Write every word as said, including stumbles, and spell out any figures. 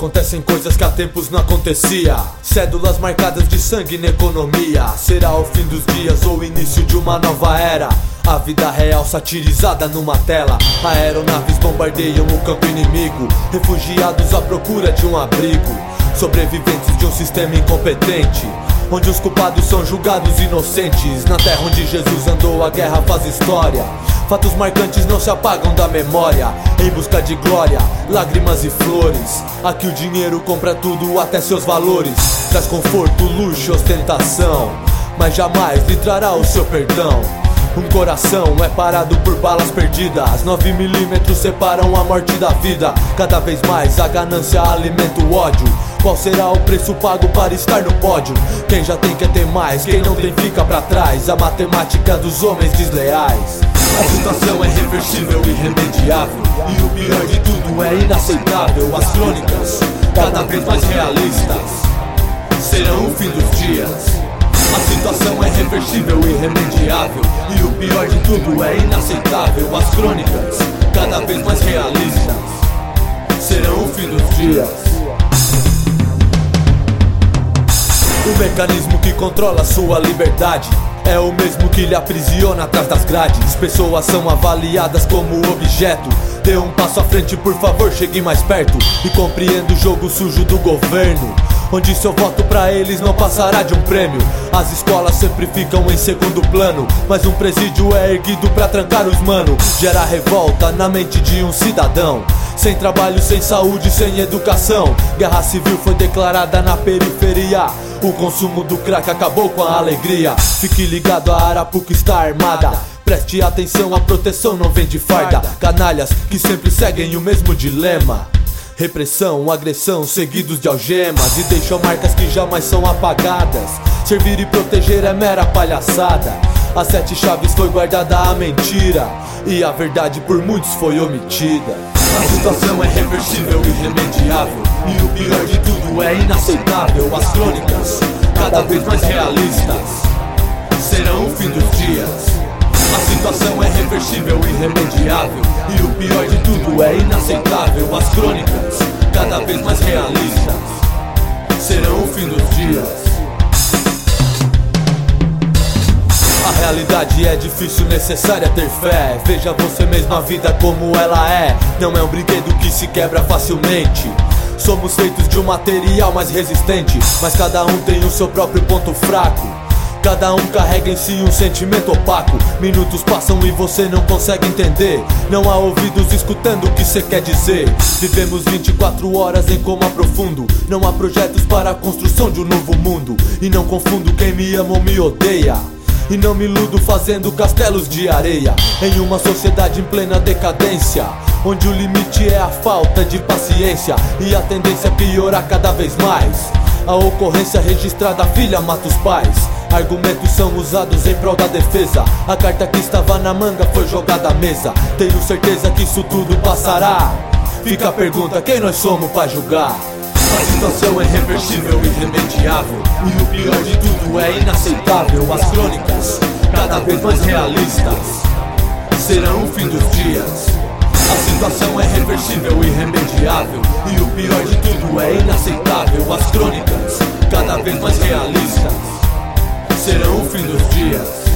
Acontecem coisas que há tempos não acontecia. Cédulas marcadas de sangue na economia. Será o fim dos dias ou o início de uma nova era? A vida real satirizada numa tela. Aeronaves bombardeiam o campo inimigo, refugiados à procura de um abrigo, sobreviventes de um sistema incompetente, onde os culpados são julgados inocentes. Na terra onde Jesus andou, a guerra faz história. Fatos marcantes não se apagam da memória. Em busca de glória, lágrimas e flores. Aqui o dinheiro compra tudo, até seus valores. Traz conforto, luxo e ostentação, mas jamais lhe trará o seu perdão. Um coração é parado por balas perdidas. Nove milímetros separam a morte da vida. Cada vez mais a ganância alimenta o ódio. Qual será o preço pago para estar no pódio? Quem já tem quer ter mais, quem não tem fica pra trás. A matemática dos homens desleais. A situação é reversível e irremediável, e o pior de tudo é inaceitável. As crônicas, cada vez mais realistas, serão o fim dos dias. A situação é reversível e irremediável, e o pior de tudo é inaceitável. As crônicas, cada vez mais realistas, serão o fim dos dias. O mecanismo que controla sua liberdade é o mesmo que lhe aprisiona atrás das grades. Pessoas são avaliadas como objeto. Dê um passo à frente, por favor, chegue mais perto e compreenda o jogo sujo do governo, onde seu voto pra eles não passará de um prêmio. As escolas sempre ficam em segundo plano, mas um presídio é erguido pra trancar os mano. Gera revolta na mente de um cidadão, sem trabalho, sem saúde, sem educação. Guerra civil foi declarada na periferia. O consumo do crack acabou com a alegria. Fique ligado, a Arapuca está armada. Preste atenção, a proteção não vem de farda. Canalhas que sempre seguem o mesmo dilema: repressão, agressão, seguidos de algemas, e deixam marcas que jamais são apagadas. Servir e proteger é mera palhaçada. As sete chaves foi guardada a mentira, e a verdade por muitos foi omitida. A situação é reversível e irremediável, e o pior de tudo é inaceitável. As crônicas, cada vez mais realistas, serão o fim dos dias. A situação é reversível e irremediável, e o pior de tudo é inaceitável. As crônicas, cada vez mais realistas, serão o fim dos dias. A realidade é difícil, necessária ter fé. Veja você mesmo a vida como ela é. Não é um brinquedo que se quebra facilmente. Somos feitos de um material mais resistente, mas cada um tem o seu próprio ponto fraco. Cada um carrega em si um sentimento opaco. Minutos passam e você não consegue entender. Não há ouvidos escutando o que cê quer dizer. Vivemos vinte e quatro horas em coma profundo. Não há projetos para a construção de um novo mundo. E não confundo quem me ama ou me odeia, e não me iludo fazendo castelos de areia. Em uma sociedade em plena decadência, onde o limite é a falta de paciência e a tendência a piorar cada vez mais. A ocorrência registrada, a filha mata os pais. Argumentos são usados em prol da defesa. A carta que estava na manga foi jogada à mesa. Tenho certeza que isso tudo passará. Fica a pergunta, quem nós somos pra julgar? A situação é reversível e irremediável, e o pior de tudo é inaceitável. As crônicas, cada vez mais realistas, serão o fim dos dias. A situação é reversível e irremediável, e o pior de tudo é inaceitável. As crônicas, cada vez mais realistas, serão o fim dos dias.